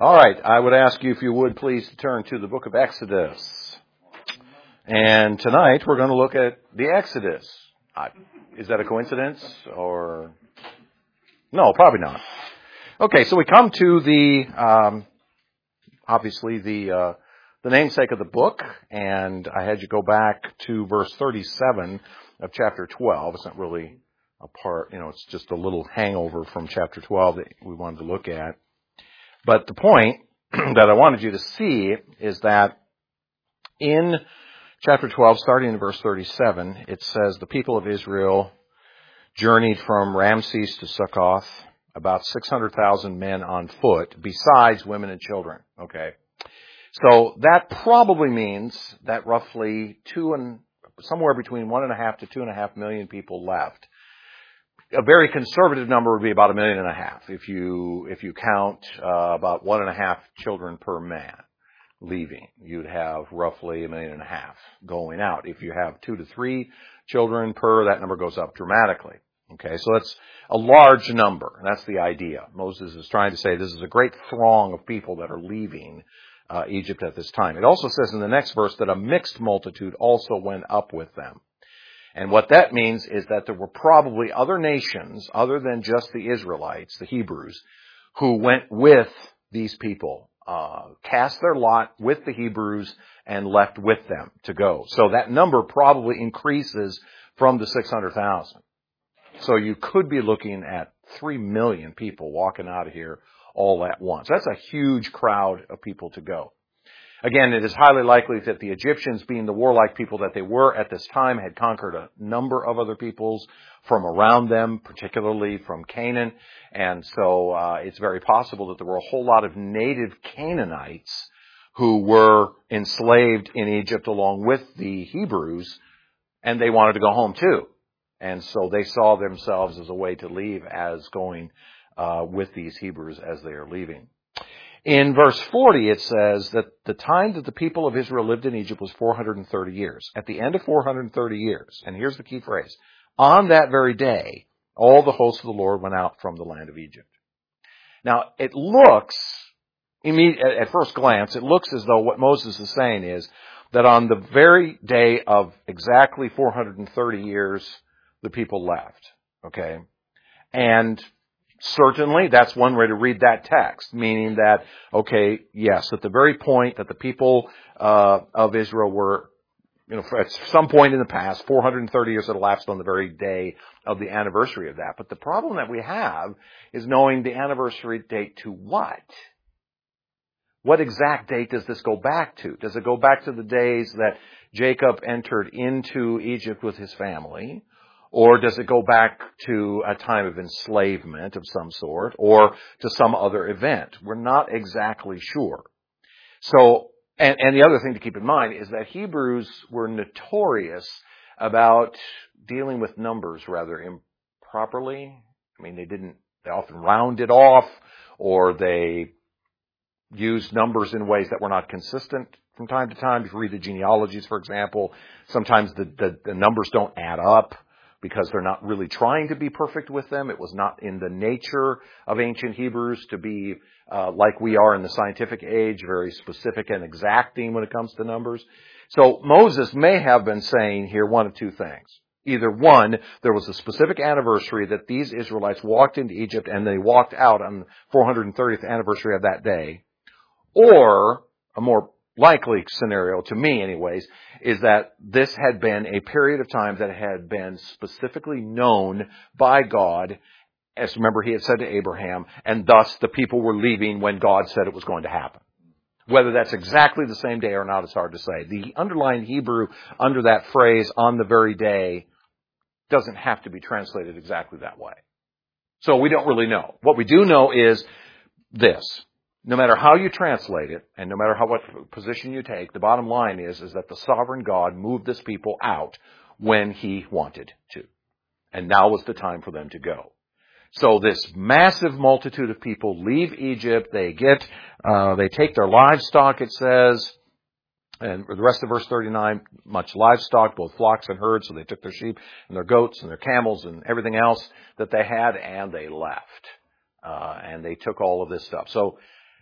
All right, I would ask you if you would please turn to the book of Exodus. And tonight we're going to look at the Exodus. Is that a coincidence or? No, probably not. Okay, so we come to the, obviously the namesake of the book, and I had you go back to verse 37 of chapter 12. It's not really a part, it's just a little hangover from chapter 12 that we wanted to look at. But the point that I wanted you to see is that in chapter 12, starting in verse 37, it says, the people of Israel journeyed from Ramses to Succoth, about 600,000 men on foot, besides women and children. Okay. So that probably means that roughly somewhere between 1.5 to 2.5 million people left. A very conservative number would be about 1.5 million. If you count about 1.5 children per man leaving, you'd have roughly 1.5 million going out. If you have 2 to 3 children per, that number goes up dramatically. Okay, so that's a large number, and that's the idea. Moses is trying to say this is a great throng of people that are leaving Egypt at this time. It also says in the next verse that a mixed multitude also went up with them. And what that means is that there were probably other nations other than just the Israelites, the Hebrews, who went with these people, cast their lot with the Hebrews and left with them to go. So that number probably increases from the 600,000. So you could be looking at 3 million people walking out of here all at once. That's a huge crowd of people to go. Again, it is highly likely that the Egyptians, being the warlike people that they were at this time, had conquered a number of other peoples from around them, particularly from Canaan. And so it's very possible that there were a whole lot of native Canaanites who were enslaved in Egypt along with the Hebrews, and they wanted to go home too. And so they saw themselves as a way to leave as going with these Hebrews as they are leaving. In verse 40, it says that the time that the people of Israel lived in Egypt was 430 years. At the end of 430 years, and here's the key phrase, on that very day, all the hosts of the Lord went out from the land of Egypt. Now, it looks, at first glance, it looks as though what Moses is saying is that on the very day of exactly 430 years, the people left. Okay? And certainly, that's one way to read that text, meaning that, okay, yes, at the very point that the people of Israel were, at some point in the past, 430 years had elapsed on the very day of the anniversary of that. But the problem that we have is knowing the anniversary date to what? What exact date does this go back to? Does it go back to the days that Jacob entered into Egypt with his family? Or does it go back to a time of enslavement of some sort, or to some other event? We're not exactly sure. So, and the other thing to keep in mind is that Hebrews were notorious about dealing with numbers rather improperly. I mean, they often rounded off, or they used numbers in ways that were not consistent from time to time. If you read the genealogies, for example, sometimes the numbers don't add up, because they're not really trying to be perfect with them. It was not in the nature of ancient Hebrews to be like we are in the scientific age, very specific and exacting when it comes to numbers. So Moses may have been saying here one of two things. Either one, there was a specific anniversary that these Israelites walked into Egypt and they walked out on the 430th anniversary of that day. Or, a more likely scenario, to me anyways, is that this had been a period of time that had been specifically known by God, as remember he had said to Abraham, and thus the people were leaving when God said it was going to happen. Whether that's exactly the same day or not is hard to say. The underlying Hebrew under that phrase, on the very day, doesn't have to be translated exactly that way. So we don't really know. What we do know is this. No matter how you translate it, and no matter what position you take, the bottom line is that the sovereign God moved this people out when he wanted to. And now was the time for them to go. So this massive multitude of people leave Egypt. They take their livestock, it says, and the rest of verse 39, much livestock, both flocks and herds. So they took their sheep and their goats and their camels and everything else that they had, and they left. And they took all of this stuff. So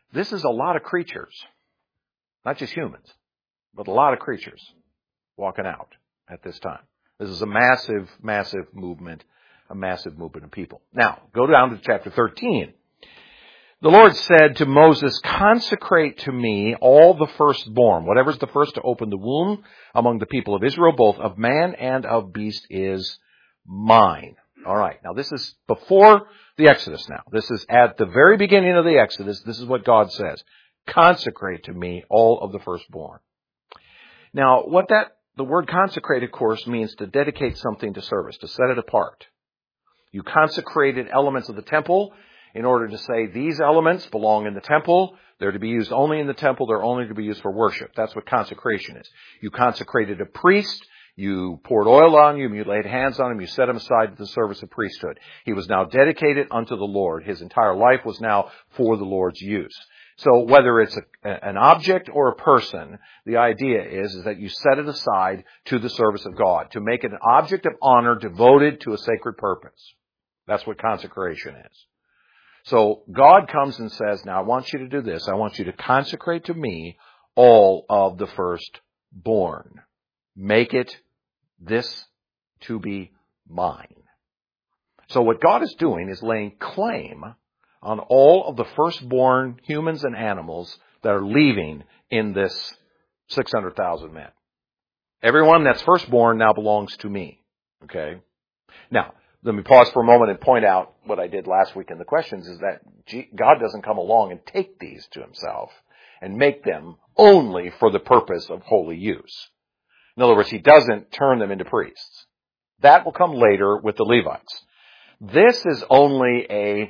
This is a lot of creatures, not just humans, but a lot of creatures walking out at this time. This is a massive, massive movement, a massive movement of people. Now, go down to chapter 13. The Lord said to Moses, consecrate to me all the firstborn. Whatever's the first to open the womb among the people of Israel, both of man and of beast, is mine. All right. Now, this is before the Exodus now. This is at the very beginning of the Exodus. This is what God says. Consecrate to me all of the firstborn. Now, the word consecrate, of course, means to dedicate something to service, to set it apart. You consecrated elements of the temple in order to say these elements belong in the temple. They're to be used only in the temple. They're only to be used for worship. That's what consecration is. You consecrated a priest. You poured oil on him. You laid hands on him. You set him aside to the service of priesthood. He was now dedicated unto the Lord. His entire life was now for the Lord's use. So whether it's an object or a person, the idea is that you set it aside to the service of God, to make it an object of honor devoted to a sacred purpose. That's what consecration is. So God comes and says, now I want you to do this. I want you to consecrate to me all of the firstborn. Make it this to be mine. So what God is doing is laying claim on all of the firstborn humans and animals that are leaving in this 600,000 men. Everyone that's firstborn now belongs to me. Okay? Now, let me pause for a moment and point out what I did last week in the questions is that God doesn't come along and take these to himself and make them only for the purpose of holy use. In other words, he doesn't turn them into priests. That will come later with the Levites. This is only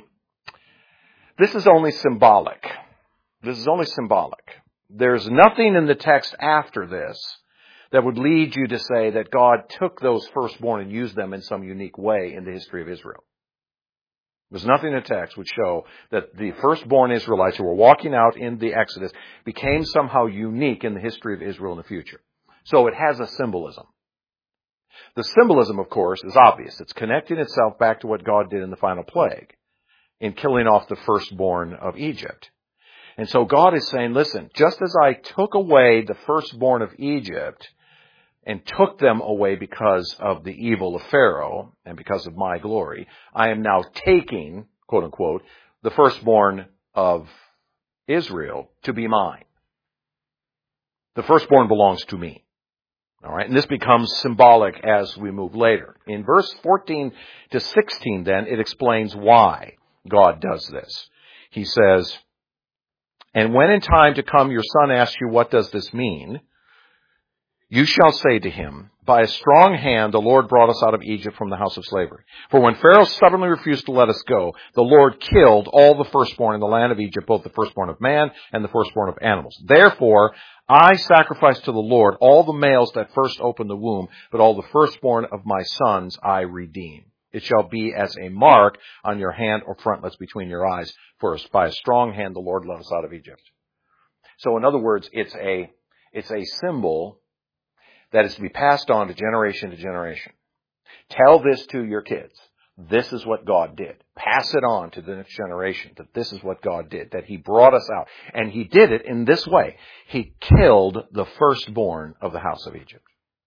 symbolic. This is only symbolic. There's nothing in the text after this that would lead you to say that God took those firstborn and used them in some unique way in the history of Israel. There's nothing in the text which show that the firstborn Israelites who were walking out in the Exodus became somehow unique in the history of Israel in the future. So it has a symbolism. The symbolism, of course, is obvious. It's connecting itself back to what God did in the final plague in killing off the firstborn of Egypt. And so God is saying, listen, just as I took away the firstborn of Egypt and took them away because of the evil of Pharaoh and because of my glory, I am now taking, quote unquote, the firstborn of Israel to be mine. The firstborn belongs to me. All right, and this becomes symbolic as we move later. In verse 14 to 16, then, it explains why God does this. He says, and when in time to come your son asks you, what does this mean? You shall say to him, by a strong hand the Lord brought us out of Egypt from the house of slavery. For when Pharaoh stubbornly refused to let us go, the Lord killed all the firstborn in the land of Egypt, both the firstborn of man and the firstborn of animals. Therefore, I sacrifice to the Lord all the males that first open the womb, but all the firstborn of my sons I redeem. It shall be as a mark on your hand or frontlets between your eyes. For by a strong hand the Lord led us out of Egypt. So in other words, it's a symbol that is to be passed on to generation. Tell this to your kids. This is what God did. Pass it on to the next generation that this is what God did, that he brought us out. And he did it in this way. He killed the firstborn of the house of Egypt.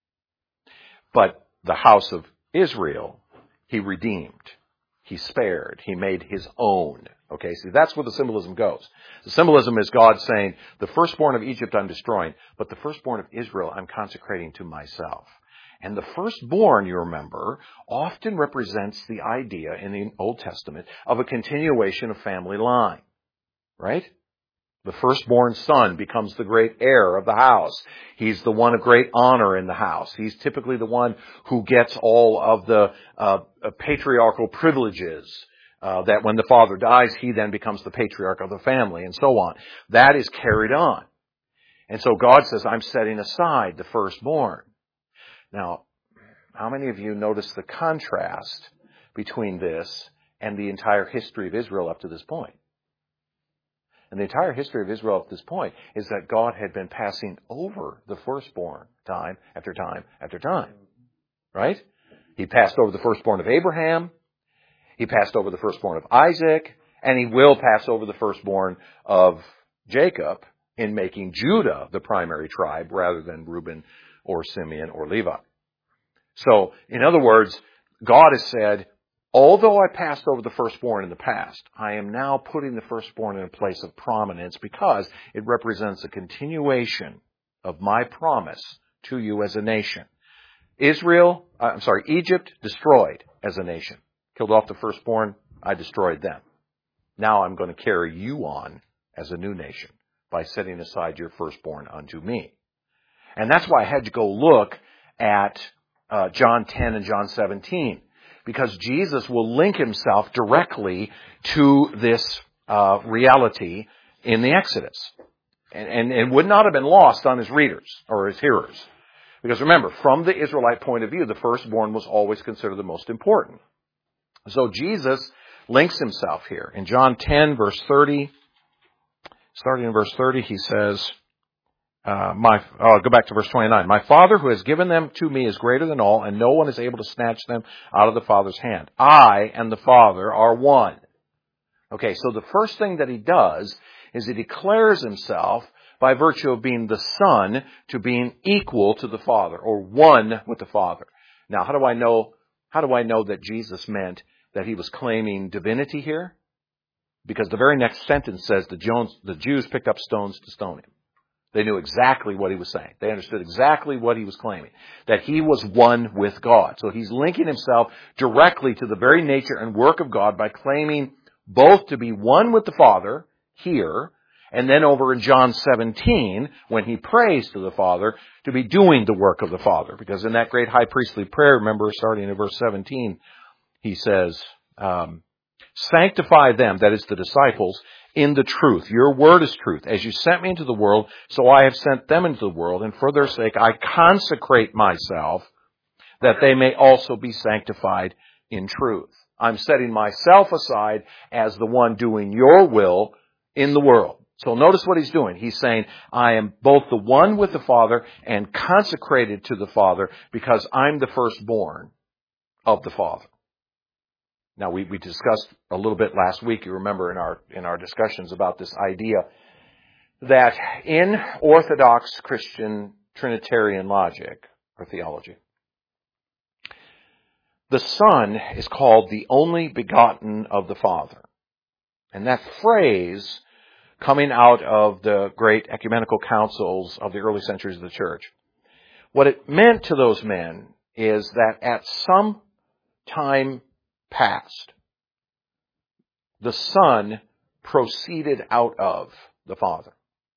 But the house of Israel, he redeemed. He spared. He made his own. Okay, see, that's where the symbolism goes. The symbolism is God saying, the firstborn of Egypt I'm destroying, but the firstborn of Israel I'm consecrating to myself. And the firstborn, you remember, often represents the idea in the Old Testament of a continuation of family line. Right? The firstborn son becomes the great heir of the house. He's the one of great honor in the house. He's typically the one who gets all of the patriarchal privileges. That when the father dies, he then becomes the patriarch of the family, and so on. That is carried on. And so God says, I'm setting aside the firstborn. Now, how many of you notice the contrast between this and the entire history of Israel up to this point? And the entire history of Israel up to this point is that God had been passing over the firstborn time after time after time. Right? He passed over the firstborn of Abraham. He passed over the firstborn of Isaac, and he will pass over the firstborn of Jacob in making Judah the primary tribe rather than Reuben or Simeon or Levi. So, in other words, God has said, although I passed over the firstborn in the past, I am now putting the firstborn in a place of prominence because it represents a continuation of my promise to you as a nation. Egypt destroyed as a nation. Killed off the firstborn, I destroyed them. Now I'm going to carry you on as a new nation by setting aside your firstborn unto me. And that's why I had to go look at John 10 and John 17, because Jesus will link himself directly to this reality in the Exodus. And it would not have been lost on his readers or his hearers. Because remember, from the Israelite point of view, the firstborn was always considered the most important. So Jesus links himself here. In John 10, verse 30, starting in verse 30, he says, I'll go back to verse 29. My Father who has given them to me is greater than all, and no one is able to snatch them out of the Father's hand. I and the Father are one. Okay, so the first thing that he does is he declares himself by virtue of being the Son to being equal to the Father, or one with the Father. Now, how do I know that Jesus meant that he was claiming divinity here? Because the very next sentence says the Jews picked up stones to stone him. They knew exactly what he was saying. They understood exactly what he was claiming, that he was one with God. So he's linking himself directly to the very nature and work of God by claiming both to be one with the Father here, and then over in John 17, when he prays to the Father, to be doing the work of the Father. Because in that great high priestly prayer, remember, starting in verse 17, he says, sanctify them, that is the disciples, in the truth. Your word is truth. As you sent me into the world, so I have sent them into the world, and for their sake I consecrate myself, that they may also be sanctified in truth. I'm setting myself aside as the one doing your will in the world. So notice what he's doing. He's saying, I am both the one with the Father and consecrated to the Father because I'm the firstborn of the Father. Now, we discussed a little bit last week, you remember, in our discussions about this idea that in Orthodox Christian Trinitarian logic or theology, the Son is called the only begotten of the Father. And that phrase, coming out of the great ecumenical councils of the early centuries of the church, what it meant to those men is that at some time past, the Son proceeded out of the Father.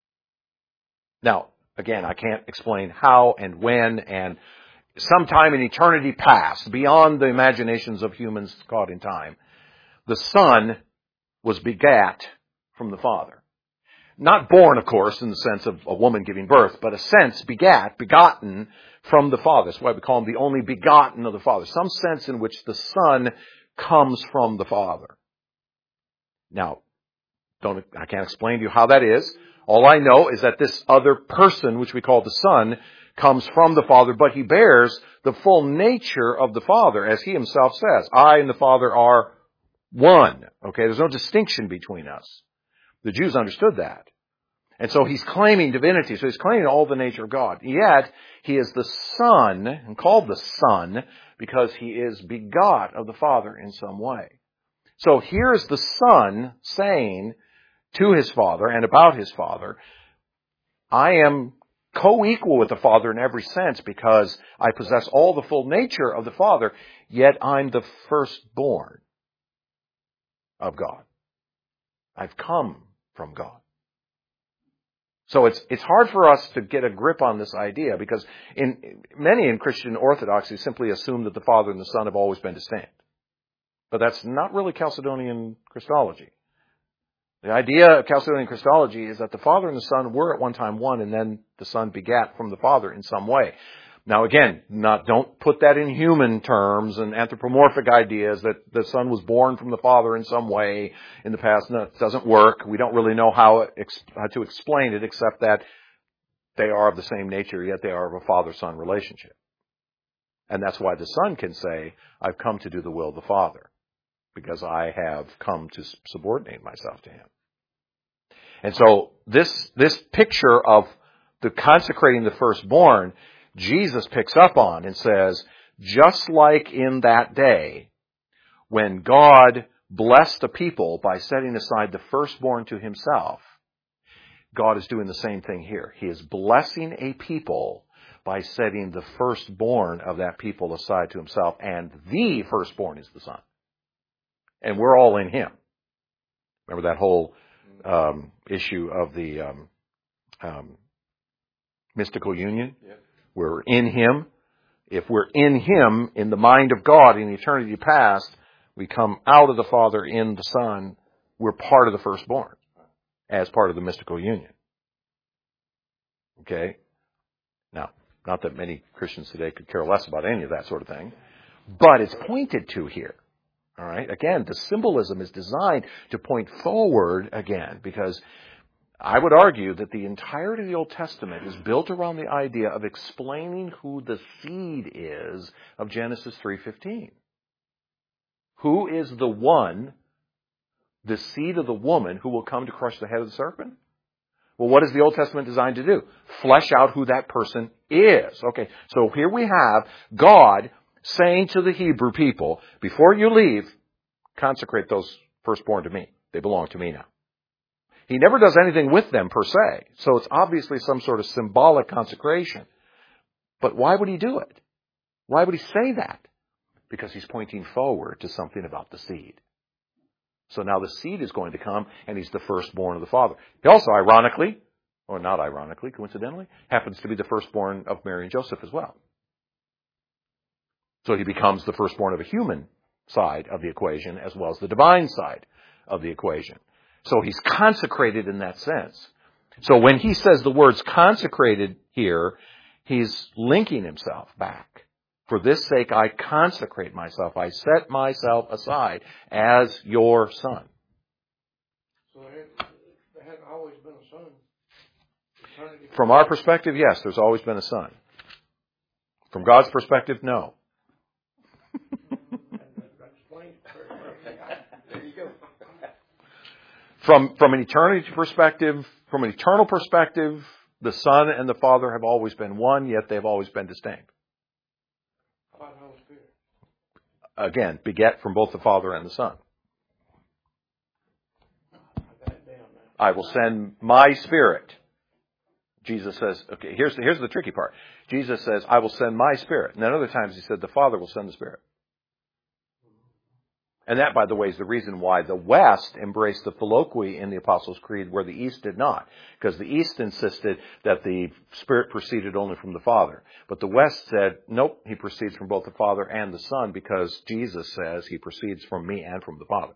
Now, again, I can't explain how and when, and sometime in eternity past, beyond the imaginations of humans caught in time, the Son was begat from the Father. Not born, of course, in the sense of a woman giving birth, but a sense begotten from the Father. That's why we call him the only begotten of the Father. Some sense in which the Son comes from the Father. Now, I can't explain to you how that is. All I know is that this other person, which we call the Son, comes from the Father, but he bears the full nature of the Father, as he himself says. I and the Father are one. Okay, there's no distinction between us. The Jews understood that. And so he's claiming divinity. So he's claiming all the nature of God. Yet, he is the Son, and called the Son, because he is begot of the Father in some way. So here's the Son saying to his Father and about his Father, I am co-equal with the Father in every sense because I possess all the full nature of the Father, yet I'm the firstborn of God. I've come from God. So it's hard for us to get a grip on this idea because many in Christian orthodoxy simply assume that the Father and the Son have always been distinct. But that's not really Chalcedonian Christology. The idea of Chalcedonian Christology is that the Father and the Son were at one time one, and then the Son begat from the Father in some way. Now again, don't put that in human terms and anthropomorphic ideas that the Son was born from the Father in some way in the past. No, it doesn't work. We don't really know how to explain it except that they are of the same nature, yet they are of a father-son relationship. And that's why the Son can say, I've come to do the will of the Father, because I have come to subordinate myself to him. And so this picture of the consecrating the firstborn, Jesus picks up on and says, just like in that day, when God blessed the people by setting aside the firstborn to himself, God is doing the same thing here. He is blessing a people by setting the firstborn of that people aside to himself, and the firstborn is the Son. And we're all in him. Remember that whole issue of the mystical union? Yeah. We're in him. If we're in him, in the mind of God, in eternity past, we come out of the Father in the Son. We're part of the firstborn as part of the mystical union. Okay? Now, not that many Christians today could care less about any of that sort of thing, but it's pointed to here. All right? Again, the symbolism is designed to point forward again, because I would argue that the entirety of the Old Testament is built around the idea of explaining who the seed is of Genesis 3:15. Who is the one, the seed of the woman, who will come to crush the head of the serpent? Well, what is the Old Testament designed to do? Flesh out who that person is. Okay, so here we have God saying to the Hebrew people, before you leave, consecrate those firstborn to me. They belong to me now. He never does anything with them per se, so it's obviously some sort of symbolic consecration. But why would he do it? Why would he say that? Because he's pointing forward to something about the seed. So now the seed is going to come, and he's the firstborn of the Father. He also, ironically, or not ironically, coincidentally, happens to be the firstborn of Mary and Joseph as well. So he becomes the firstborn of a human side of the equation as well as the divine side of the equation. So he's consecrated in that sense. So when he says the words consecrated here, he's linking himself back. For this sake I consecrate myself. I set myself aside as your son. So there had always been a son. From our perspective, yes, there's always been a son. From God's perspective, no. There you go. From an eternity perspective, from an eternal perspective, the Son and the Father have always been one, yet they've always been distinct. How about the Holy Spirit? Again, beget from both the Father and the Son. I will send my Spirit. Jesus says, okay, here's the tricky part. Jesus says, I will send my Spirit. And then other times he said, the Father will send the Spirit. And that, by the way, is the reason why the West embraced the Filioque in the Apostles' Creed where the East did not. Because the East insisted that the Spirit proceeded only from the Father. But the West said, nope, he proceeds from both the Father and the Son because Jesus says he proceeds from me and from the Father.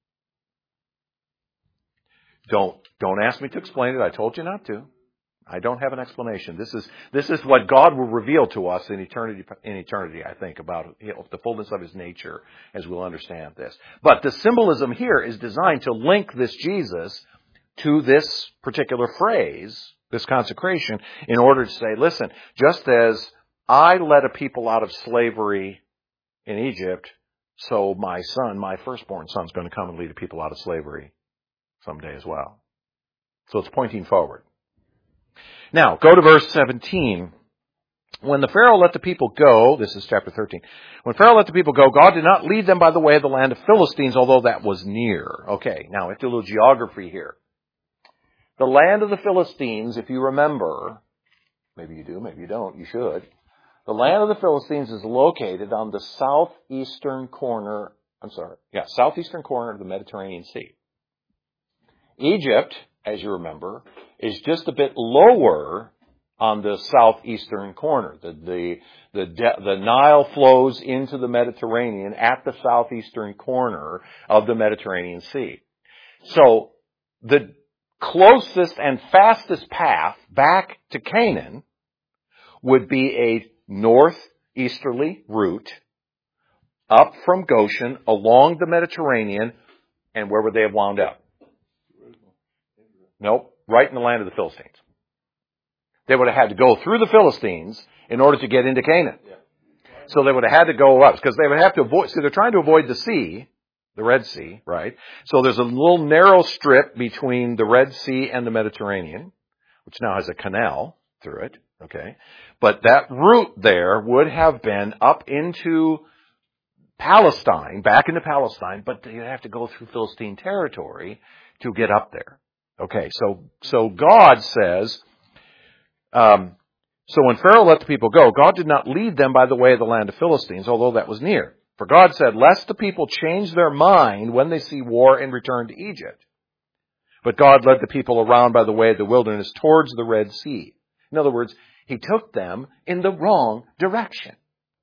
Don't ask me to explain it. I told you not to. I don't have an explanation. This is what God will reveal to us in eternity, I think, about the fullness of his nature as we'll understand this. But the symbolism here is designed to link this Jesus to this particular phrase, this consecration, in order to say, listen, just as I led a people out of slavery in Egypt, so my son, my firstborn son, is going to come and lead a people out of slavery someday as well. So it's pointing forward. Now, go to verse 17. When the Pharaoh let the people go, this is chapter 13. When Pharaoh let the people go, God did not lead them by the way of the land of Philistines, although that was near. Okay, now we have to do a little geography here. The land of the Philistines, if you remember, maybe you do, maybe you don't, you should. The land of the Philistines is located on the southeastern corner of the Mediterranean Sea. Egypt, as you remember, is just a bit lower on the southeastern corner. The Nile flows into the Mediterranean at the southeastern corner of the Mediterranean Sea. So the closest and fastest path back to Canaan would be a northeasterly route up from Goshen along the Mediterranean, and where would they have wound up? Nope, right in the land of the Philistines. They would have had to go through the Philistines in order to get into Canaan. So they would have had to go up, because they would have to avoid, they're trying to avoid the sea, The Red Sea, right? So there's a little narrow strip between the Red Sea and the Mediterranean, which now has a canal through it, okay? But that route there would have been up into Palestine, back into Palestine, but you have to go through Philistine territory to get up there. Okay, so God says, so when Pharaoh let the people go, God did not lead them by the way of the land of Philistines, although that was near. For God said, lest the people change their mind when they see war and return to Egypt. But God led the people around by the way of the wilderness towards the Red Sea. In other words, He took them in the wrong direction.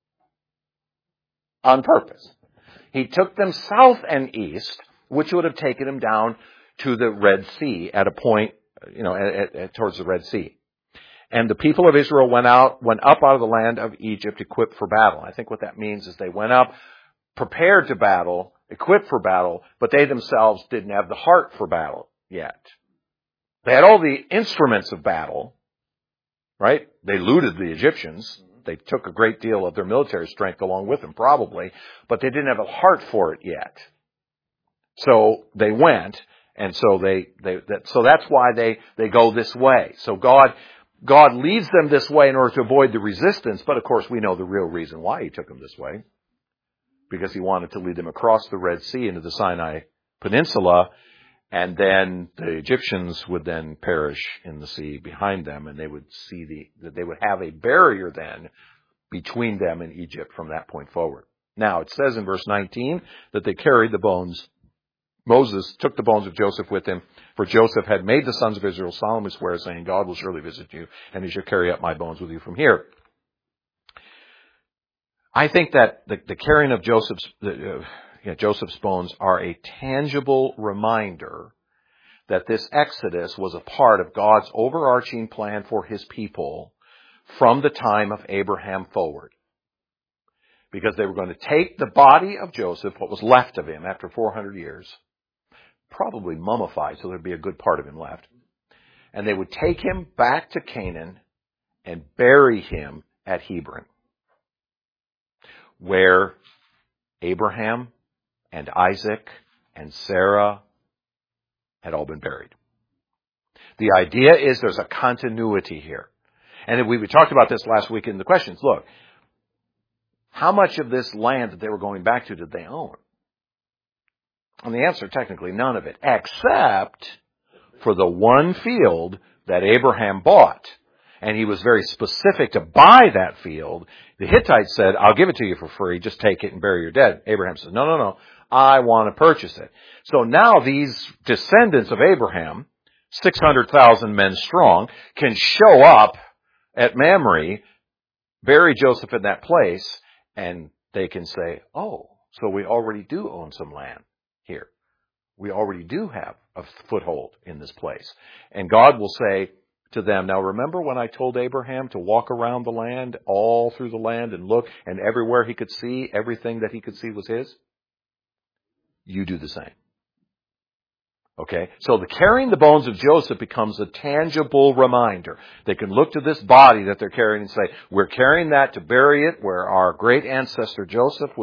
On purpose. He took them south and east, which would have taken them down to the Red Sea at a point, towards the Red Sea. And the people of Israel went up out of the land of Egypt equipped for battle. I think what that means is they went up prepared to battle, equipped for battle, but they themselves didn't have the heart for battle yet. They had all the instruments of battle, right? They looted the Egyptians. They took a great deal of their military strength along with them, probably, but they didn't have a heart for it yet. So they went, and so so that's why they go this way. So God leads them this way in order to avoid the resistance, but of course we know the real reason why He took them this way. Because He wanted to lead them across the Red Sea into the Sinai Peninsula, and then the Egyptians would then perish in the sea behind them, and they would they would have a barrier then between them and Egypt from that point forward. Now, it says in verse 19 that they carried the bones. Moses took the bones of Joseph with him, for Joseph had made the sons of Israel solemnly swear, saying, God will surely visit you, and He shall carry up my bones with you from here. I think that the carrying of Joseph's bones are a tangible reminder that this Exodus was a part of God's overarching plan for His people from the time of Abraham forward. Because they were going to take the body of Joseph, what was left of him after 400 years, probably mummified, so there'd be a good part of him left, and they would take him back to Canaan and bury him at Hebron, where Abraham and Isaac and Sarah had all been buried. The idea is there's a continuity here. And we talked about this last week in the questions. Look, how much of this land that they were going back to did they own? And the answer, technically, none of it, except for the one field that Abraham bought. And he was very specific to buy that field. The Hittites said, I'll give it to you for free, just take it and bury your dead. Abraham said, no, I want to purchase it. So now these descendants of Abraham, 600,000 men strong, can show up at Mamre, bury Joseph in that place, and they can say, oh, so we already do own some land here. We already do have a foothold in this place. And God will say to them, now remember when I told Abraham to walk around the land, all through the land, and look, and everywhere he could see, everything that he could see was his? You do the same. Okay? So the carrying the bones of Joseph becomes a tangible reminder. They can look to this body that they're carrying and say, we're carrying that to bury it where our great ancestor Jacob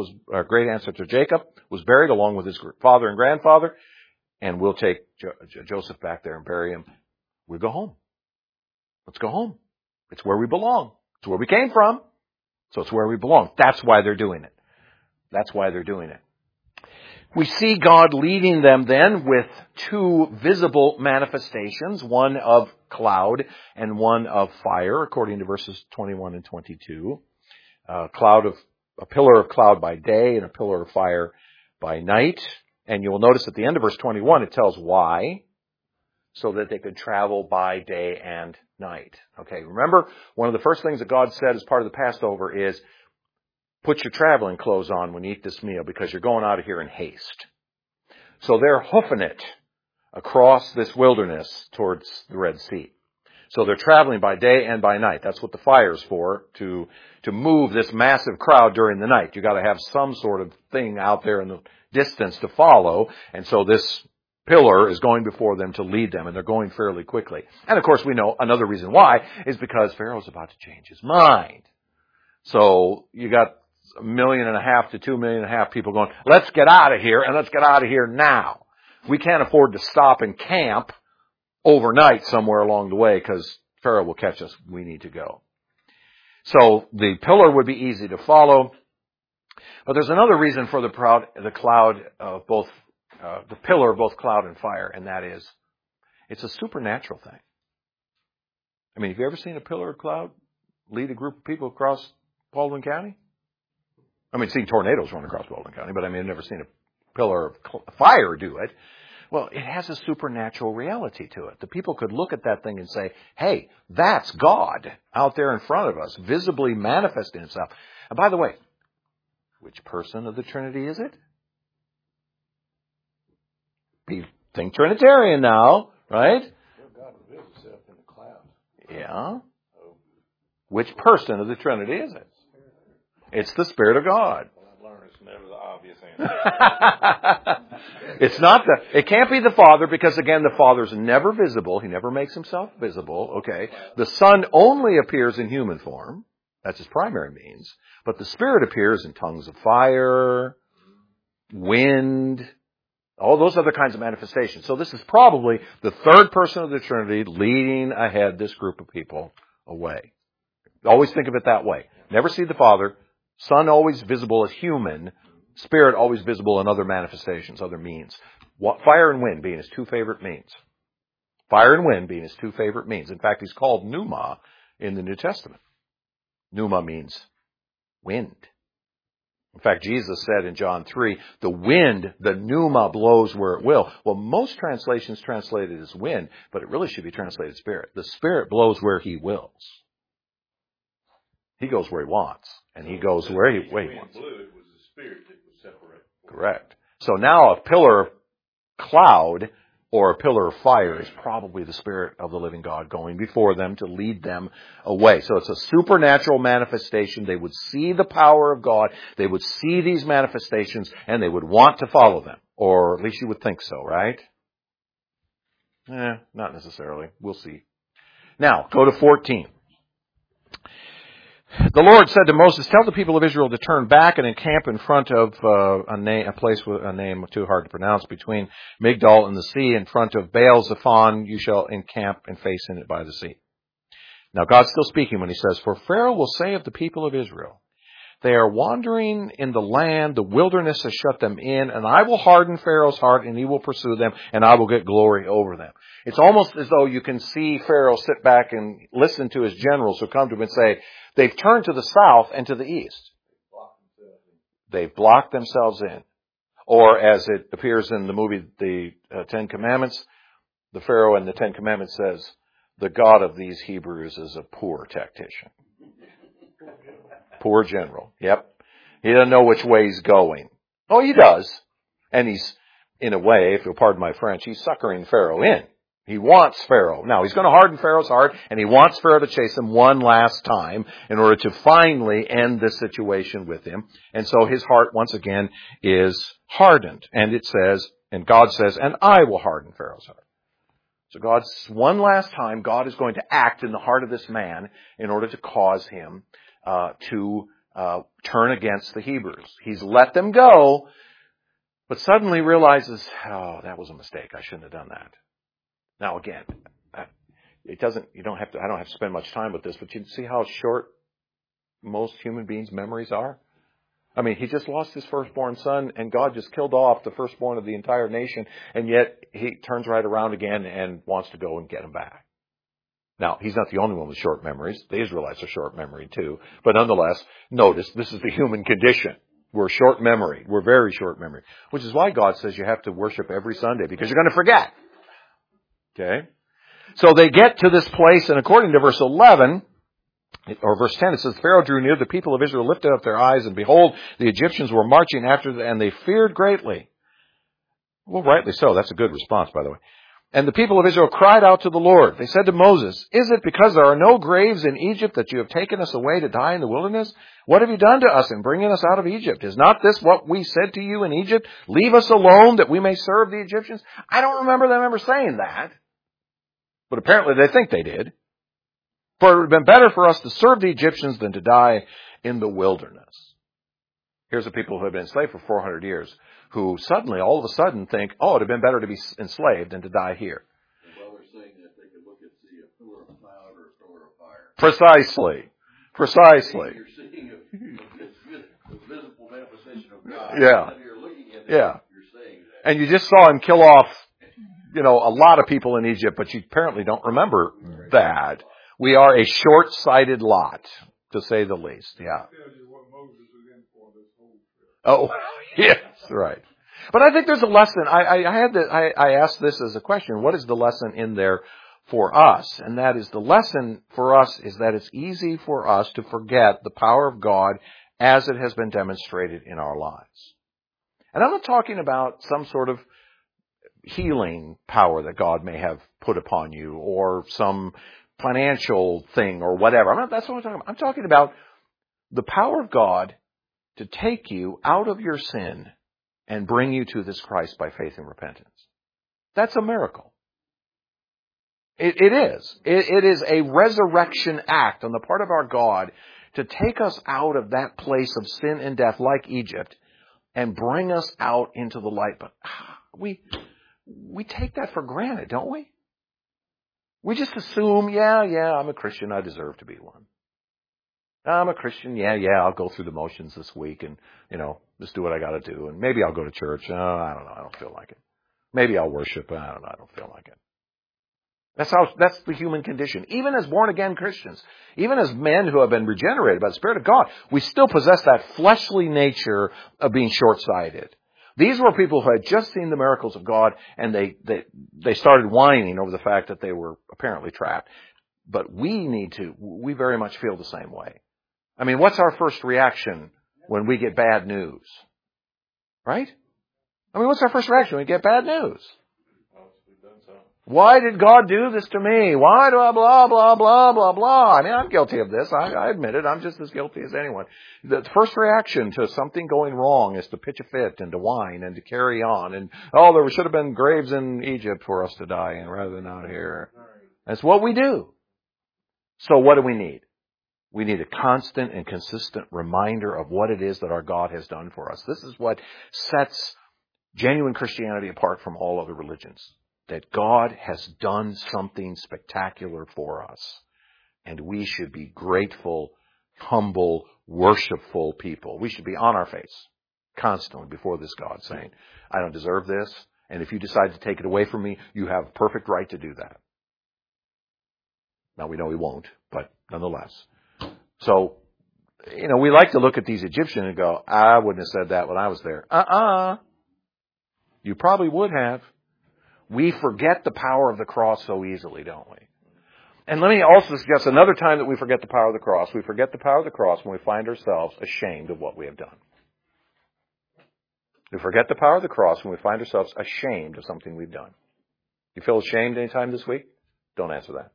was buried along with his father and grandfather, and we'll take Joseph back there and bury him. We'll go home. Let's go home. It's where we belong. It's where we came from. So it's where we belong. That's why they're doing it. That's why they're doing it. We see God leading them then with two visible manifestations, one of cloud and one of fire, according to verses 21 and 22. A pillar of cloud by day and a pillar of fire by night. And you will notice at the end of verse 21 it tells why. So that they could travel by day and night. Okay, remember, one of the first things that God said as part of the Passover is, put your traveling clothes on when you eat this meal because you're going out of here in haste. So they're hoofing it across this wilderness towards the Red Sea. So they're traveling by day and by night. That's what the fire's for, to move this massive crowd during the night. You got to have some sort of thing out there in the distance to follow. And so this pillar is going before them to lead them, and they're going fairly quickly. And of course we know another reason why is because Pharaoh's about to change his mind. So you got 1.5 million to 2.5 million people going, let's get out of here, and let's get out of here now. We can't afford to stop and camp overnight somewhere along the way because Pharaoh will catch us. We need to go. So the pillar would be easy to follow. But there's another reason for the cloud of both, the pillar of both cloud and fire, and that is, it's a supernatural thing. I mean, have you ever seen a pillar of cloud lead a group of people across Baldwin County? I mean, seen tornadoes run across Baldwin County, but I mean, I've never seen a pillar of fire do it. Well, it has a supernatural reality to it. The people could look at that thing and say, hey, that's God out there in front of us, visibly manifesting himself. And by the way, which person of the Trinity is it? Think Trinitarian now, right? God reveals himself in the cloud. Yeah. Which person of the Trinity is it? It's the Spirit of God. I've learned it's never the obvious answer. It can't be the Father because, again, the Father's never visible. He never makes himself visible, okay? The Son only appears in human form. That's his primary means. But the Spirit appears in tongues of fire, wind, all those other kinds of manifestations. So this is probably the third person of the Trinity leading ahead this group of people away. Always think of it that way. Never see the Father. Son always visible as human. Spirit always visible in other manifestations, other means. Fire and wind being his two favorite means. Fire and wind being his two favorite means. In fact, he's called pneuma in the New Testament. Pneuma means wind. In fact, Jesus said in John 3, the wind, the pneuma, blows where it will. Well, most translations translate it as wind, but it really should be translated spirit. The Spirit blows where he wills. He goes where he wants, and he goes where he wants. Blew, it was the Spirit that was separate. Correct. So now a pillar of cloud or a pillar of fire is probably the Spirit of the living God going before them to lead them away. So it's a supernatural manifestation. They would see the power of God. They would see these manifestations, and they would want to follow them. Or at least you would think so, right? Not necessarily. We'll see. Now, go to 14. The Lord said to Moses, tell the people of Israel to turn back and encamp in front of a place with a name too hard to pronounce, between Migdol and the sea, in front of Baal Zephon. You shall encamp and face in it by the sea. Now God's still speaking when he says, for Pharaoh will say of the people of Israel, they are wandering in the land, the wilderness has shut them in, and I will harden Pharaoh's heart, and he will pursue them, and I will get glory over them. It's almost as though you can see Pharaoh sit back and listen to his generals who come to him and say, they've turned to the south and to the east. They've blocked themselves in. Or as it appears in the movie, the Ten Commandments, the Pharaoh in the Ten Commandments says, the God of these Hebrews is a poor tactician. Poor general. Yep. He doesn't know which way he's going. Oh, he does. And he's, in a way, if you'll pardon my French, he's suckering Pharaoh in. He wants Pharaoh. Now, he's going to harden Pharaoh's heart, and he wants Pharaoh to chase him one last time in order to finally end this situation with him. And so his heart, once again, is hardened. And it says, and God says, and I will harden Pharaoh's heart. So God's, one last time, God is going to act in the heart of this man in order to cause him to turn against the Hebrews. He's let them go, but suddenly realizes, oh, that was a mistake. I shouldn't have done that. Now again, I don't have to spend much time with this, but you see how short most human beings' memories are? I mean, he just lost his firstborn son, and God just killed off the firstborn of the entire nation, and yet he turns right around again and wants to go and get him back. Now, he's not the only one with short memories. The Israelites are short memory too. But nonetheless, notice, this is the human condition. We're short memory. We're very short memory. Which is why God says you have to worship every Sunday, because you're going to forget. Okay? So they get to this place, and according to verse 11, or verse 10, it says, Pharaoh drew near, the people of Israel lifted up their eyes, and behold, the Egyptians were marching after them, and they feared greatly. Well, rightly so. That's a good response, by the way. And the people of Israel cried out to the Lord. They said to Moses, is it because there are no graves in Egypt that you have taken us away to die in the wilderness? What have you done to us in bringing us out of Egypt? Is not this what we said to you in Egypt? Leave us alone that we may serve the Egyptians? I don't remember them ever saying that. But apparently they think they did. For it would have been better for us to serve the Egyptians than to die in the wilderness. Here's the people who have been enslaved for 400 years, who suddenly, all of a sudden, think, oh, it'd have been better to be enslaved than to die here. Well, they're saying that they could look and see a pillar of cloud or a pillar of fire. Precisely. You're seeing a visible manifestation of God. Yeah. And you're looking at it, Yeah. you're saying that. And you just saw him kill off, a lot of people in Egypt, but you apparently don't remember that. We are a short-sighted lot, to say the least. Yeah. Oh, yes, right. But I think there's a lesson. I asked this as a question. What is the lesson in there for us? And that is, the lesson for us is that it's easy for us to forget the power of God as it has been demonstrated in our lives. And I'm not talking about some sort of healing power that God may have put upon you, or some financial thing or whatever. That's what I'm talking about. I'm talking about the power of God to take you out of your sin and bring you to this Christ by faith and repentance. That's a miracle. It is. It is a resurrection act on the part of our God to take us out of that place of sin and death, like Egypt, and bring us out into the light. But we take that for granted, don't we? We just assume, yeah, I'm a Christian, I deserve to be one. I'm a Christian, yeah, I'll go through the motions this week and, just do what I gotta do. And maybe I'll go to church. I don't know, I don't feel like it. Maybe I'll worship. I don't know, I don't feel like it. That's the human condition. Even as born again Christians, even as men who have been regenerated by the Spirit of God, we still possess that fleshly nature of being short-sighted. These were people who had just seen the miracles of God, and they started whining over the fact that they were apparently trapped. But we very much feel the same way. I mean, what's our first reaction when we get bad news? Right? I mean, what's our first reaction when we get bad news? Why did God do this to me? Why do I blah, blah, blah, blah, blah? I mean, I'm guilty of this. I admit it. I'm just as guilty as anyone. The first reaction to something going wrong is to pitch a fit and to whine and to carry on. And, there should have been graves in Egypt for us to die in rather than out here. That's what we do. So what do we need? We need a constant and consistent reminder of what it is that our God has done for us. This is what sets genuine Christianity apart from all other religions. That God has done something spectacular for us. And we should be grateful, humble, worshipful people. We should be on our face constantly before this God, saying, I don't deserve this, and if you decide to take it away from me, you have perfect right to do that. Now, we know He won't, but nonetheless. So, we like to look at these Egyptians and go, I wouldn't have said that when I was there. You probably would have. We forget the power of the cross so easily, don't we? And let me also suggest another time that we forget the power of the cross. We forget the power of the cross when we find ourselves ashamed of what we have done. We forget the power of the cross when we find ourselves ashamed of something we've done. You feel ashamed any time this week? Don't answer that.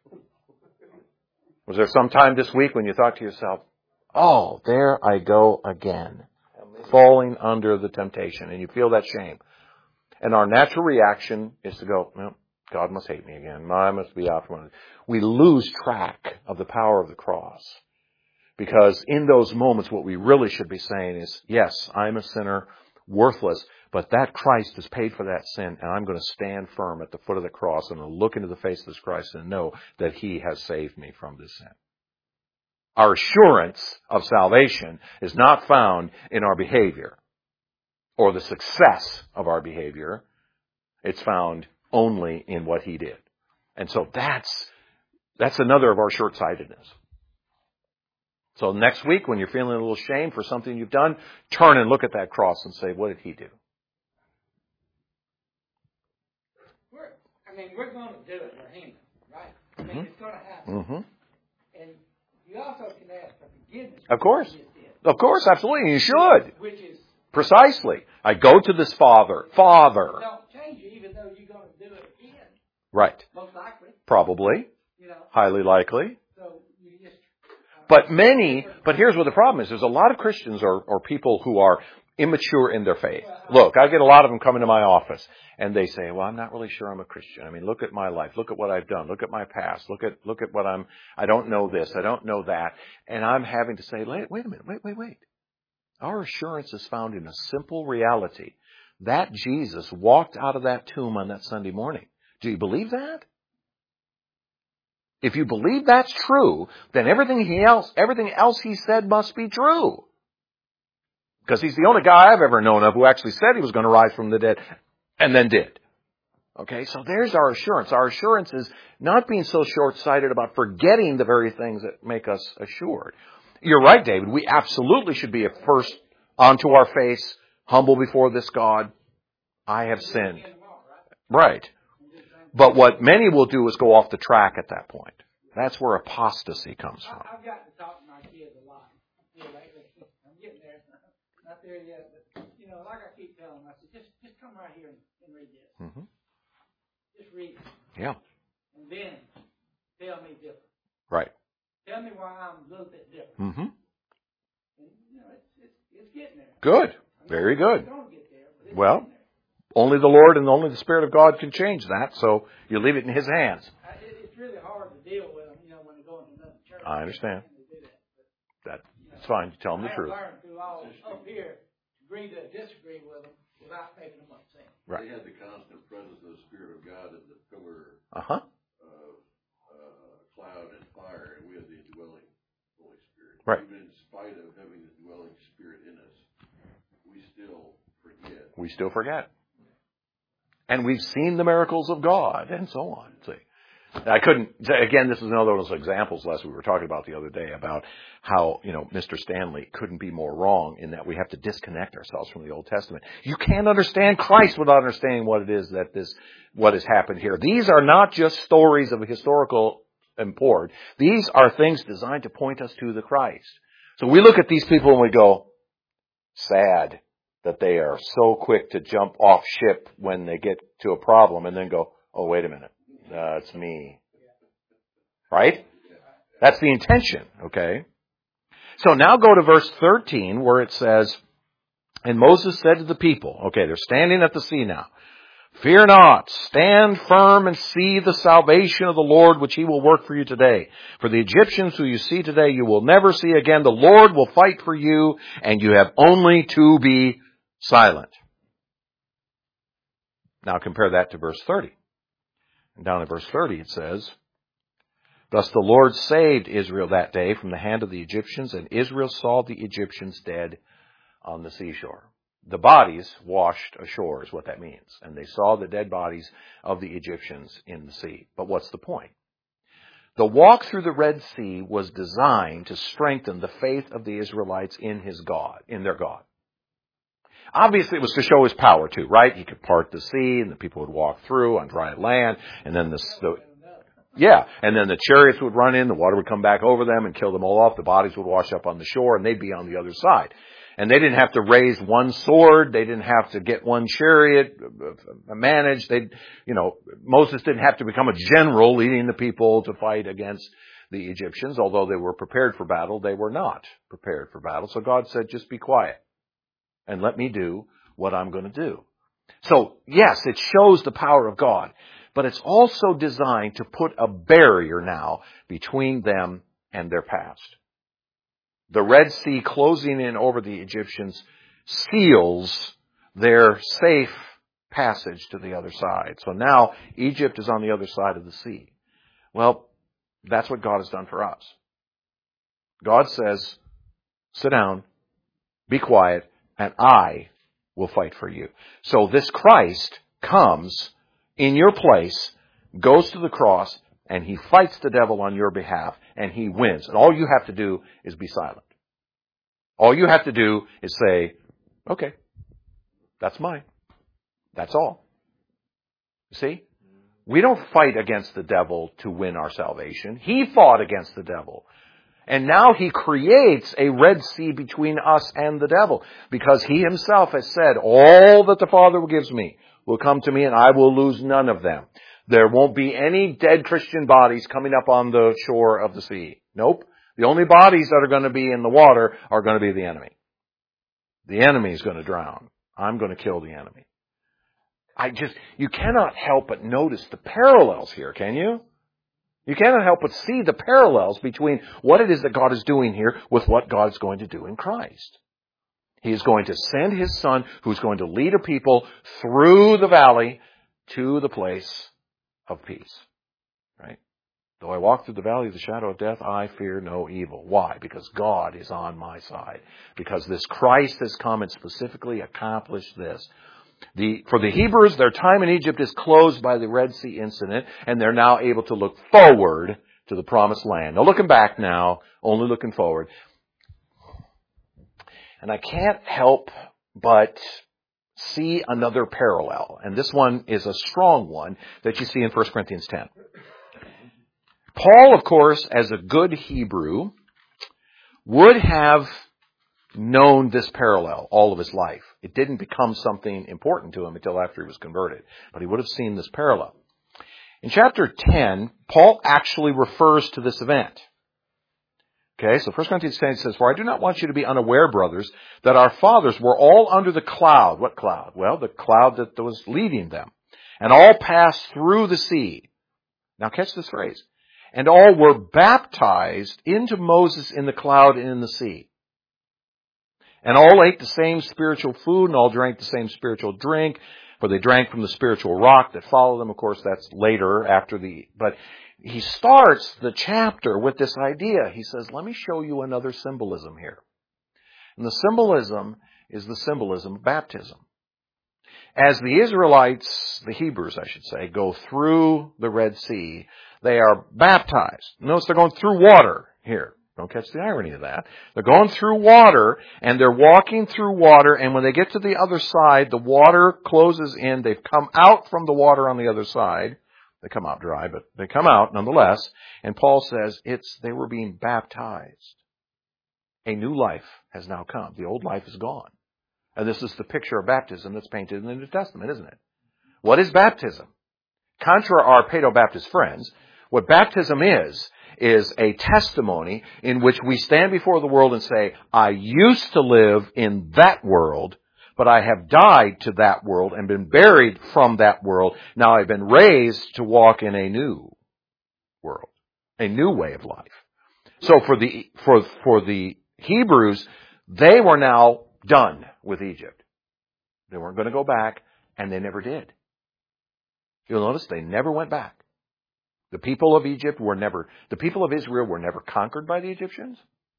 Was there some time this week when you thought to yourself, oh, there I go again, falling under the temptation, and you feel that shame? And our natural reaction is to go, well, God must hate me again. I must be out from it. We lose track of the power of the cross. Because in those moments, what we really should be saying is, yes, I'm a sinner, worthless, but that Christ has paid for that sin, and I'm going to stand firm at the foot of the cross and look into the face of this Christ and know that He has saved me from this sin. Our assurance of salvation is not found in our behavior or the success of our behavior. It's found only in what He did. And so that's another of our short-sightedness. So next week, when you're feeling a little shame for something you've done, turn and look at that cross and say, what did He do? We're going to do it, we're human, right? It's going to happen. Mm-hmm. And you also can ask for forgiveness. Of course. Of course, absolutely. You should. Which is... Precisely. I go to this Father. Don't change you, even though you're going to do it again. Right. Most likely. Probably. Highly likely. So you just... But here's what the problem is. There's a lot of Christians or people who are immature in their faith. Look, I get a lot of them coming to my office and they say, well, I'm not really sure I'm a Christian. I mean, look at my life. Look at what I've done. Look at my past. Look at what I don't know this. I don't know that. And I'm having to say, wait a minute. Wait. Our assurance is found in a simple reality. That Jesus walked out of that tomb on that Sunday morning. Do you believe that? If you believe that's true, then everything else he said must be true. Because he's the only guy I've ever known of who actually said he was going to rise from the dead and then did. Okay, so there's our assurance. Our assurance is not being so short-sighted about forgetting the very things that make us assured. You're right, David. We absolutely should be first onto our face, humble before this God. I have sinned. Right. But what many will do is go off the track at that point. That's where apostasy comes from. I've got to talk to my kids a lot. I'm getting there. Not there yet, but, like I keep telling them, I said, just come right here and read this. Mm-hmm. Just read it. Yeah. And then tell me different. Right. Tell me why I'm a little bit different. Mm-hmm. And, it's getting there. Good. Very good. Don't get there, but it's Well, getting there. only the Lord and only the Spirit of God can change that, so you leave it in His hands. It's really hard to deal with them, when they go into another church. I understand. And they do that. That's fine. You tell them the I truth. learned through all up here to agree to disagree with them without making them upset. Right. They had the constant presence of the Spirit of God in the pillar Uh-huh. of cloud and fire, and we had the indwelling Holy Spirit. Right. Even in spite of having the dwelling Spirit in us, we still forget. We still forget. And we've seen the miracles of God, and so on. See, again, this is another of those examples, Les, we were talking about the other day, about how, Mr. Stanley couldn't be more wrong in that we have to disconnect ourselves from the Old Testament. You can't understand Christ without understanding what it is what has happened here. These are not just stories of historical import. These are things designed to point us to the Christ. So we look at these people and we go, sad that they are so quick to jump off ship when they get to a problem and then go, oh, wait a minute, it's me. Right? That's the intention, okay? So now go to verse 13 where it says, and Moses said to the people, okay, they're standing at the sea now, fear not, stand firm and see the salvation of the Lord which He will work for you today. For the Egyptians who you see today you will never see again. The Lord will fight for you and you have only to be silent. Now compare that to verse 30. And down in verse 30 it says, thus the Lord saved Israel that day from the hand of the Egyptians, and Israel saw the Egyptians dead on the seashore. The bodies washed ashore is what that means. And they saw the dead bodies of the Egyptians in the sea. But what's the point? The walk through the Red Sea was designed to strengthen the faith of the Israelites in their God. Obviously, it was to show His power too, right? He could part the sea, and the people would walk through on dry land, and then and then the chariots would run in, the water would come back over them and kill them all off. The bodies would wash up on the shore, and they'd be on the other side. And they didn't have to raise one sword. They didn't have to get one chariot managed. Moses didn't have to become a general leading the people to fight against the Egyptians. Although they were prepared for battle, they were not prepared for battle. So God said, just be quiet and let me do what I'm going to do. So, yes, it shows the power of God, but it's also designed to put a barrier now between them and their past. The Red Sea closing in over the Egyptians seals their safe passage to the other side. So now Egypt is on the other side of the sea. Well, that's what God has done for us. God says, sit down, be quiet, and I will fight for you. So this Christ comes in your place, goes to the cross, and He fights the devil on your behalf, and He wins. And all you have to do is be silent. All you have to do is say, okay, that's mine. That's all. See? We don't fight against the devil to win our salvation. He fought against the devil. And now He creates a Red Sea between us and the devil, because He Himself has said, all that the Father gives me will come to me, and I will lose none of them. There won't be any dead Christian bodies coming up on the shore of the sea. Nope. The only bodies that are going to be in the water are going to be the enemy. The enemy is going to drown. I'm going to kill the enemy. You cannot help but notice the parallels here, can you? You cannot help but see the parallels between what it is that God is doing here with what God is going to do in Christ. He is going to send His Son, who's going to lead a people through the valley to the place of peace. Right? Though I walk through the valley of the shadow of death, I fear no evil. Why? Because God is on my side. Because this Christ has come and specifically accomplished this. For the Hebrews, their time in Egypt is closed by the Red Sea incident, and they're now able to look forward to the promised land. No looking back now, only looking forward. And I can't help but see another parallel. And this one is a strong one that you see in 1 Corinthians 10. Paul, of course, as a good Hebrew, would have known this parallel all of his life. It didn't become something important to him until after he was converted. But he would have seen this parallel. In chapter 10, Paul actually refers to this event. Okay, so 1 Corinthians 10 says, "For I do not want you to be unaware, brothers, that our fathers were all under the cloud." What cloud? Well, the cloud that was leading them. "And all passed through the sea." Now catch this phrase. "And all were baptized into Moses in the cloud and in the sea. And all ate the same spiritual food, and all drank the same spiritual drink, for they drank from the spiritual rock that followed them." Of course, that's later but he starts the chapter with this idea. He says, let me show you another symbolism here. And the symbolism is the symbolism of baptism. As the Israelites, the Hebrews, I should say, go through the Red Sea, they are baptized. Notice they're going through water here. Don't catch the irony of that. They're going through water, and they're walking through water, and when they get to the other side, the water closes in. They've come out from the water on the other side. They come out dry, but they come out nonetheless. And Paul says they were being baptized. A new life has now come. The old life is gone. And this is the picture of baptism that's painted in the New Testament, isn't it? What is baptism? Contra our Paedo-Baptist friends, what baptism is a testimony in which we stand before the world and say, I used to live in that world, but I have died to that world and been buried from that world. Now I've been raised to walk in a new world, a new way of life. So for the Hebrews, they were now done with Egypt. They weren't going to go back, and they never did. You'll notice they never went back. The people of Israel were never conquered by the Egyptians.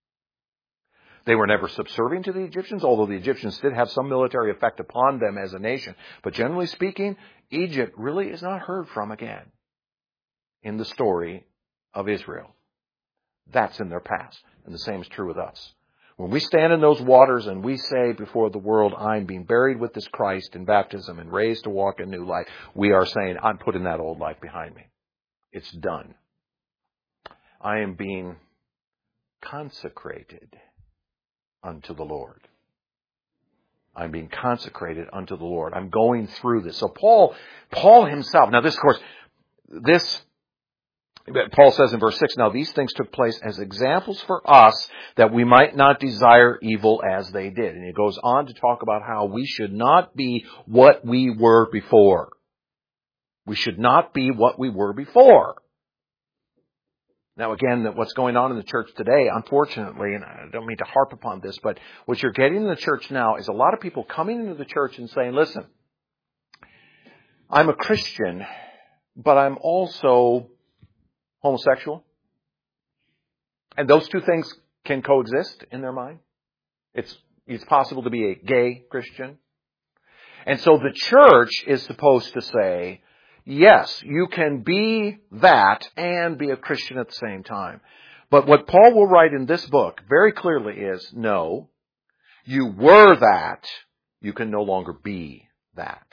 They were never subservient to the Egyptians, although the Egyptians did have some military effect upon them as a nation. But generally speaking, Egypt really is not heard from again in the story of Israel. That's in their past. And the same is true with us. When we stand in those waters and we say before the world, I'm being buried with this Christ in baptism and raised to walk in new life, we are saying, I'm putting that old life behind me. It's done. I am being consecrated unto the Lord. I'm being consecrated unto the Lord. I'm going through this. So Paul himself, now this, of course, Paul says in verse 6, now these things took place as examples for us that we might not desire evil as they did. And he goes on to talk about how we should not be what we were before. We should not be what we were before. Now again, what's going on in the church today, unfortunately, and I don't mean to harp upon this, but what you're getting in the church now is a lot of people coming into the church and saying, listen, I'm a Christian, but I'm also homosexual. And those two things can coexist in their mind. It's possible to be a gay Christian. And so the church is supposed to say, yes, you can be that and be a Christian at the same time. But what Paul will write in this book very clearly is, no, you were that, you can no longer be that.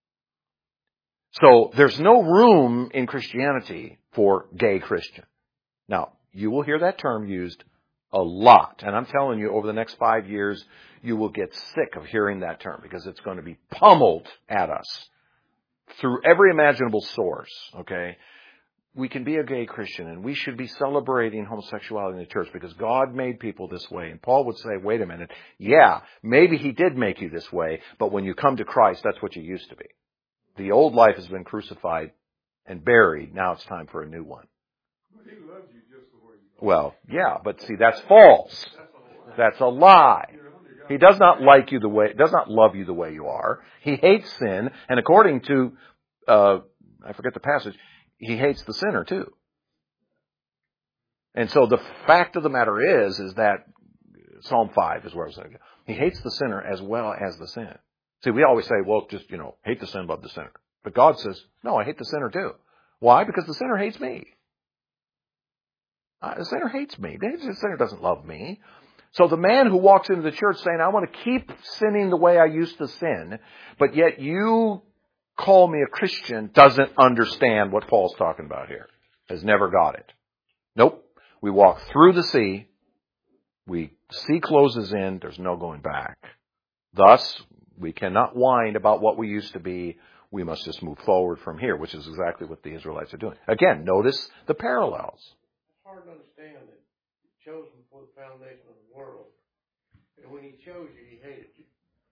So there's no room in Christianity for gay Christian. Now, you will hear that term used a lot. And I'm telling you, over the next 5 years, you will get sick of hearing that term because it's going to be pummeled at us through every imaginable source, okay? We can be a gay Christian and we should be celebrating homosexuality in the church because God made people this way. And Paul would say, wait a minute, yeah, maybe he did make you this way, but when you come to Christ, that's what you used to be. The old life has been crucified and buried. Now it's time for a new one. But he loves you just the way you are. Well, yeah, but see, that's false. That's a lie. He does not like you does not love you the way you are. He hates sin, and according to, I forget the passage, he hates the sinner too. And so the fact of the matter is that Psalm 5 is where I was saying, he hates the sinner as well as the sin. See, we always say, well, just, hate the sin, love the sinner. But God says, no, I hate the sinner too. Why? Because the sinner hates me. The sinner hates me. The sinner doesn't love me. So the man who walks into the church saying, I want to keep sinning the way I used to sin, but yet you call me a Christian, doesn't understand what Paul's talking about here. Has never got it. Nope. We walk through the sea. Sea closes in. There's no going back. Thus, we cannot whine about what we used to be. We must just move forward from here, which is exactly what the Israelites are doing. Again, notice the parallels. It's hard to understand that He chose them before the foundation of the world. And when He chose you, He hated you.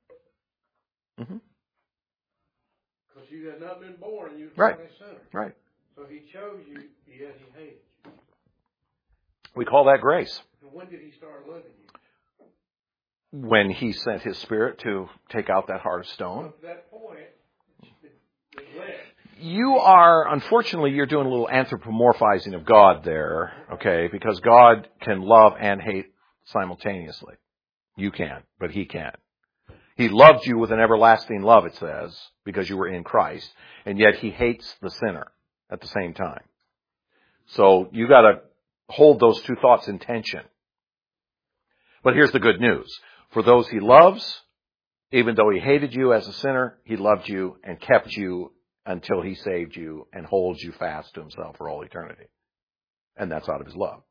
Because you had not been born and you were a sinner. Right. So He chose you, yet He hated you. We call that grace. And when did He start loving you? When He sent His Spirit to take out that heart of stone. Up to that point, it led. Unfortunately, you're doing a little anthropomorphizing of God there, okay? Because God can love and hate simultaneously. You can, but He can't. He loved you with an everlasting love, it says, because you were in Christ, and yet He hates the sinner at the same time. So you got to hold those two thoughts in tension. But here's the good news. For those He loves, even though He hated you as a sinner, He loved you and kept you until He saved you and holds you fast to Himself for all eternity. And that's out of His love.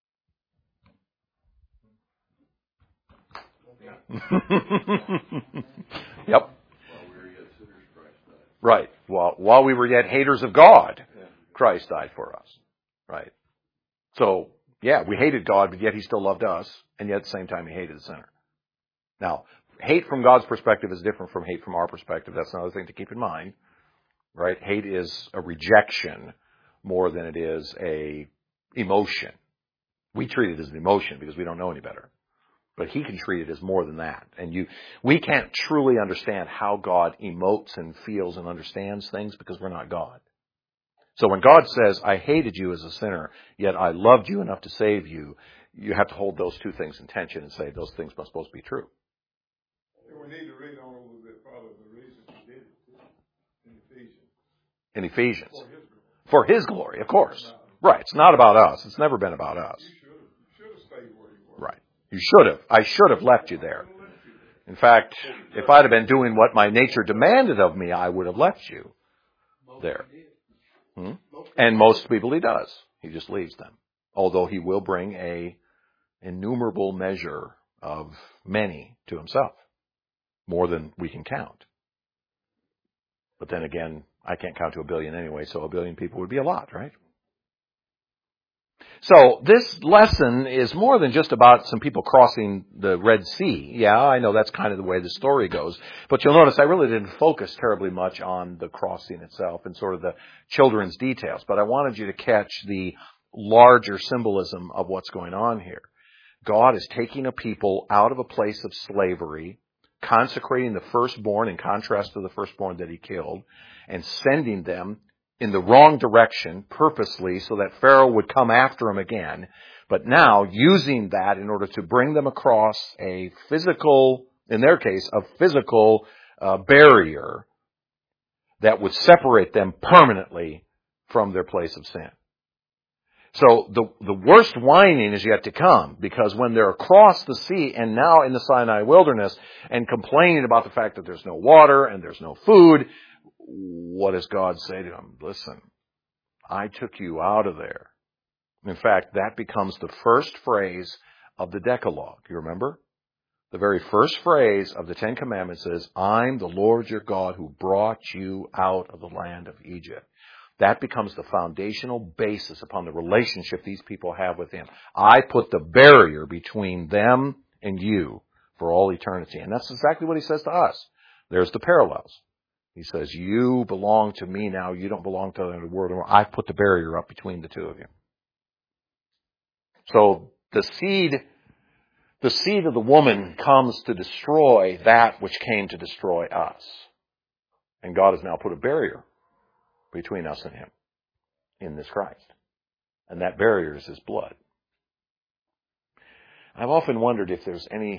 Yep. Right. While we were yet haters of God, Christ died for us. Right. So, yeah, we hated God, but yet He still loved us, and yet at the same time He hated the sinner. Now, hate from God's perspective is different from hate from our perspective. That's another thing to keep in mind. Right? Hate is a rejection more than it is a emotion. We treat it as an emotion because we don't know any better. But He can treat it as more than that. And we can't truly understand how God emotes and feels and understands things because we're not God. So when God says, I hated you as a sinner, yet I loved you enough to save you, you have to hold those two things in tension and say those things must both be true. We need to read on a little bit further the reason He did it in Ephesians. In Ephesians. For His glory, of course. Right. It's not about us. It's never been about us. You should have stayed where you were. Right. You should have. I should have left you there. In fact, if I'd have been doing what my nature demanded of me, I would have left you there. And most people He does. He just leaves them. Although He will bring a innumerable measure of many to Himself. More than we can count. But then again, I can't count to 1 billion anyway, so 1 billion people would be a lot, right? So this lesson is more than just about some people crossing the Red Sea. Yeah, I know that's kind of the way the story goes. But you'll notice I really didn't focus terribly much on the crossing itself and sort of the children's details. But I wanted you to catch the larger symbolism of what's going on here. God is taking a people out of a place of slavery, consecrating the firstborn in contrast to the firstborn that He killed, and sending them in the wrong direction purposely so that Pharaoh would come after them again, but now using that in order to bring them across a physical, in their case, a physical barrier that would separate them permanently from their place of sin. So the worst whining is yet to come, because when they're across the sea and now in the Sinai wilderness and complaining about the fact that there's no water and there's no food, what does God say to them? Listen, I took you out of there. In fact, that becomes the first phrase of the Decalogue. You remember? The very first phrase of the Ten Commandments is, I'm the Lord your God who brought you out of the land of Egypt. That becomes the foundational basis upon the relationship these people have with Him. I put the barrier between them and you for all eternity. And that's exactly what He says to us. There's the parallels. He says, you belong to me now. You don't belong to the world. I put the barrier up between the two of you. So the the seed of the woman comes to destroy that which came to destroy us. And God has now put a barrier between us and him in this Christ. And that barrier is his blood. I've often wondered if there's any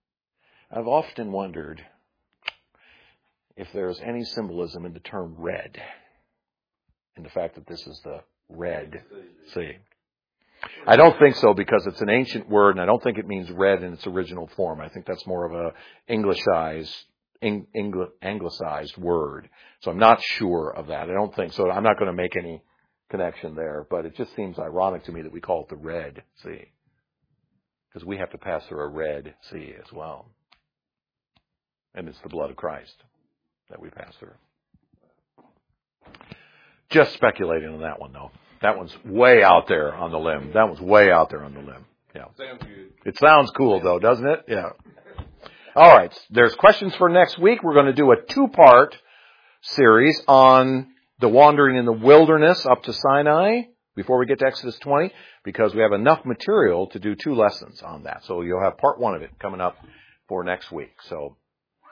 symbolism in the term red, in the fact that this is the Red Sea. I don't think so, because it's an ancient word, and I don't think it means red in its original form. I think that's more of a anglicized word. So I'm not sure of that. I don't think so. I'm not going to make any connection there, but it just seems ironic to me that we call it the Red Sea, because we have to pass through a Red Sea as well. And it's the blood of Christ that we pass through. Just speculating on that one, though. That one's way out there on the limb. Yeah. Sounds good. It sounds cool, though, doesn't it? Yeah. All right. There's questions for next week. We're going to do a 2-part series on the wandering in the wilderness up to Sinai before we get to Exodus 20, because we have enough material to do 2 lessons on that. So you'll have part 1 of it coming up for next week. So